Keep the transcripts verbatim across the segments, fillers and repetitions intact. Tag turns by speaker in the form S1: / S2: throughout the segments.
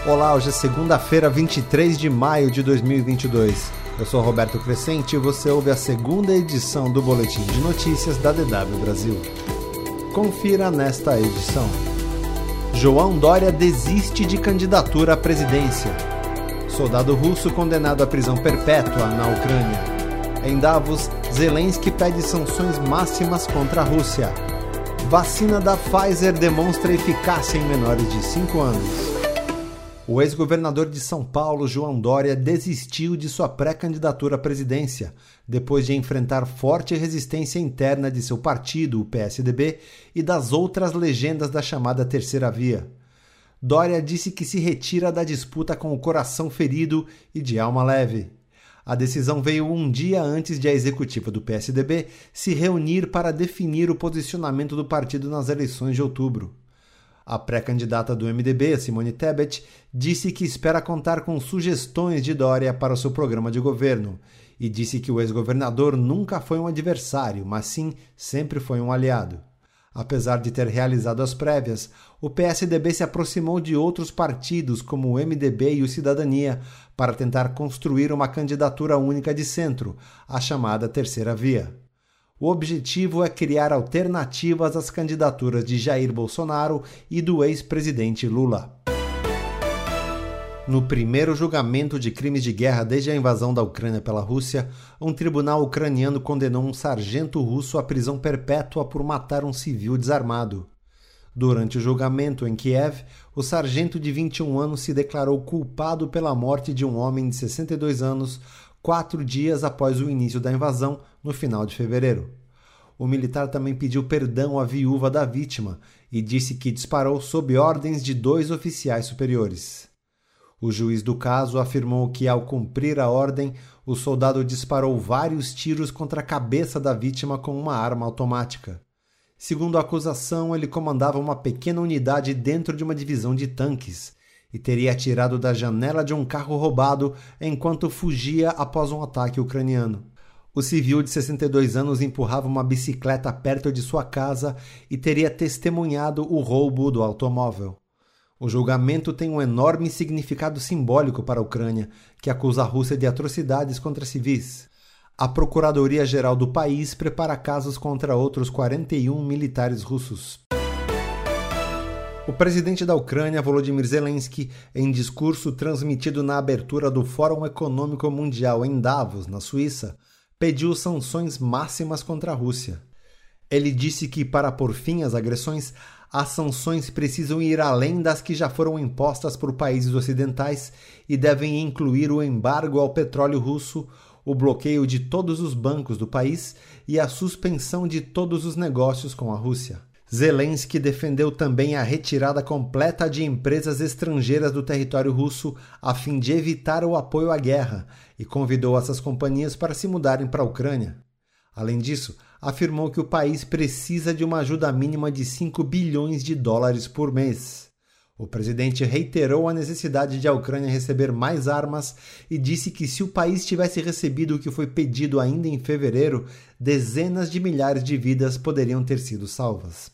S1: Olá, hoje é segunda-feira, vinte e três de maio de dois mil e vinte e dois. Eu sou Roberto Crescente e você ouve a segunda edição do Boletim de Notícias da D W Brasil. Confira nesta edição. João Dória desiste de candidatura à presidência. Soldado russo condenado à prisão perpétua na Ucrânia. Em Davos, Zelensky pede sanções máximas contra a Rússia. Vacina da Pfizer demonstra eficácia em menores de cinco anos. O ex-governador de São Paulo, João Dória, desistiu de sua pré-candidatura à presidência, depois de enfrentar forte resistência interna de seu partido, o P S D B, e das outras legendas da chamada Terceira Via. Dória disse que se retira da disputa com o coração ferido e de alma leve. A decisão veio um dia antes de a executiva do P S D B se reunir para definir o posicionamento do partido nas eleições de outubro. A pré-candidata do M D B, Simone Tebet, disse que espera contar com sugestões de Dória para o seu programa de governo e disse que o ex-governador nunca foi um adversário, mas sim sempre foi um aliado. Apesar de ter realizado as prévias, o P S D B se aproximou de outros partidos como o M D B e o Cidadania para tentar construir uma candidatura única de centro, a chamada Terceira Via. O objetivo é criar alternativas às candidaturas de Jair Bolsonaro e do ex-presidente Lula. No primeiro julgamento de crimes de guerra desde a invasão da Ucrânia pela Rússia, um tribunal ucraniano condenou um sargento russo à prisão perpétua por matar um civil desarmado. Durante o julgamento em Kiev, o sargento de vinte e um anos se declarou culpado pela morte de um homem de sessenta e dois anos, quatro dias após o início da invasão, no final de fevereiro. O militar também pediu perdão à viúva da vítima e disse que disparou sob ordens de dois oficiais superiores. O juiz do caso afirmou que, ao cumprir a ordem, o soldado disparou vários tiros contra a cabeça da vítima com uma arma automática. Segundo a acusação, ele comandava uma pequena unidade dentro de uma divisão de tanques e teria atirado da janela de um carro roubado enquanto fugia após um ataque ucraniano. O civil de sessenta e dois anos empurrava uma bicicleta perto de sua casa e teria testemunhado o roubo do automóvel. O julgamento tem um enorme significado simbólico para a Ucrânia, que acusa a Rússia de atrocidades contra civis. A Procuradoria-Geral do país prepara casos contra outros quarenta e um militares russos. O presidente da Ucrânia, Volodymyr Zelensky, em discurso transmitido na abertura do Fórum Econômico Mundial em Davos, na Suíça, pediu sanções máximas contra a Rússia. Ele disse que, para pôr fim às agressões, as sanções precisam ir além das que já foram impostas por países ocidentais e devem incluir o embargo ao petróleo russo, o bloqueio de todos os bancos do país e a suspensão de todos os negócios com a Rússia. Zelensky defendeu também a retirada completa de empresas estrangeiras do território russo a fim de evitar o apoio à guerra e convidou essas companhias para se mudarem para a Ucrânia. Além disso, afirmou que o país precisa de uma ajuda mínima de cinco bilhões de dólares por mês. O presidente reiterou a necessidade de a Ucrânia receber mais armas e disse que se o país tivesse recebido o que foi pedido ainda em fevereiro, dezenas de milhares de vidas poderiam ter sido salvas.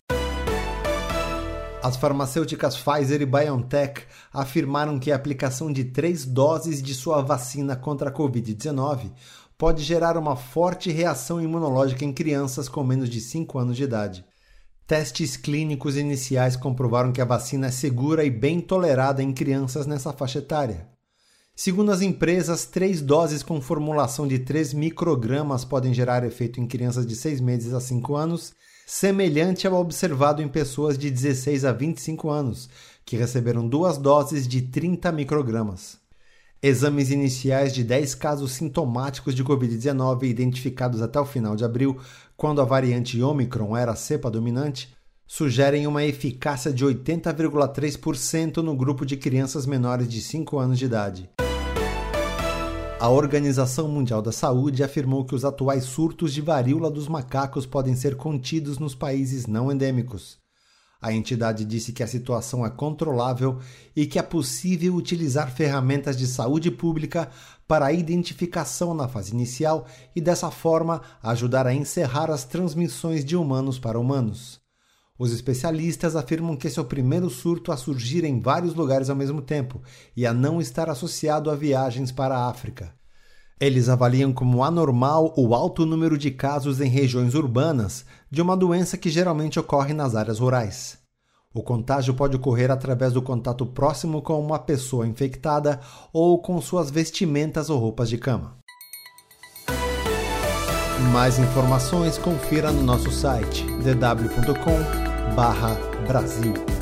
S1: As farmacêuticas Pfizer e BioNTech afirmaram que a aplicação de três doses de sua vacina contra a covid dezenove pode gerar uma forte reação imunológica em crianças com menos de cinco anos de idade. Testes clínicos iniciais comprovaram que a vacina é segura e bem tolerada em crianças nessa faixa etária. Segundo as empresas, três doses com formulação de três microgramas podem gerar efeito em crianças de seis meses a cinco anos, semelhante ao observado em pessoas de dezesseis a vinte e cinco anos, que receberam duas doses de trinta microgramas. Exames iniciais de dez casos sintomáticos de covid dezenove identificados até o final de abril, quando a variante Ômicron era a cepa dominante, sugerem uma eficácia de oitenta vírgula três por cento no grupo de crianças menores de cinco anos de idade. A Organização Mundial da Saúde afirmou que os atuais surtos de varíola dos macacos podem ser contidos nos países não endêmicos. A entidade disse que a situação é controlável e que é possível utilizar ferramentas de saúde pública para a identificação na fase inicial e, dessa forma, ajudar a encerrar as transmissões de humanos para humanos. Os especialistas afirmam que esse é o primeiro surto a surgir em vários lugares ao mesmo tempo e a não estar associado a viagens para a África. Eles avaliam como anormal o alto número de casos em regiões urbanas de uma doença que geralmente ocorre nas áreas rurais. O contágio pode ocorrer através do contato próximo com uma pessoa infectada ou com suas vestimentas ou roupas de cama. Mais informações confira no nosso site d w ponto com barra Brasil.